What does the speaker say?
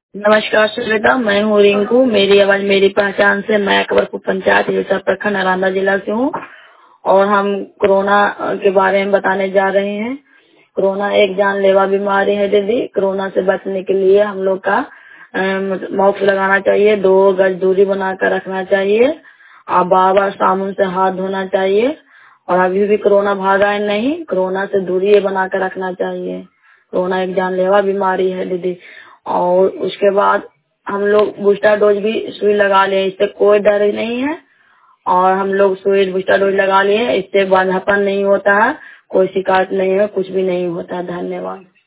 नमस्कार सुरेखा, मैं हूँ रिंकू। मेरी आवाज मेरी पहचान से मैं अकबरपुर पंचायत हिलसा प्रखंड नालंदा जिला से हूँ और हम कोरोना के बारे में बताने जा रहे हैं। कोरोना एक जानलेवा बीमारी है दीदी। कोरोना से बचने के लिए हम लोग का मास्क लगाना चाहिए, 2 गज दूरी बनाकर रखना चाहिए और बार बार साबुन से हाथ धोना चाहिए। और अभी भी कोरोना भागा है नहीं, कोरोना से दूरी बनाकर रखना चाहिए। कोरोना एक जानलेवा बीमारी है दीदी। और उसके बाद हम लोग बूस्टर डोज भी सुई लगा लिए, इससे कोई डर नहीं है। और हम लोग सुई बूस्टर डोज लगा लिए, इससे बांझापन नहीं होता है, कोई शिकायत नहीं है, कुछ भी नहीं होता है। धन्यवाद।